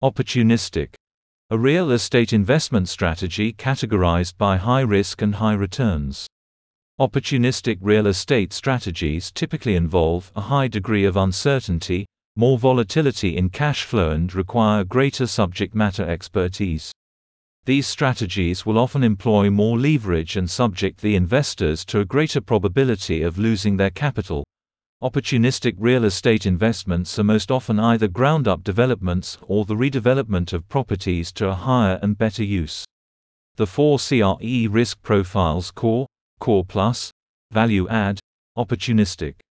Opportunistic. A real estate investment strategy categorized by high risk and high returns. Opportunistic real estate strategies typically involve a high degree of uncertainty, more volatility in cash flow, and require greater subject matter expertise. These strategies will often employ more leverage and subject the investors to a greater probability of losing their capital. Opportunistic real estate investments are most often either ground-up developments or the redevelopment of properties to a higher and better use. The 4 CRE risk profiles: core, core plus, value add, opportunistic.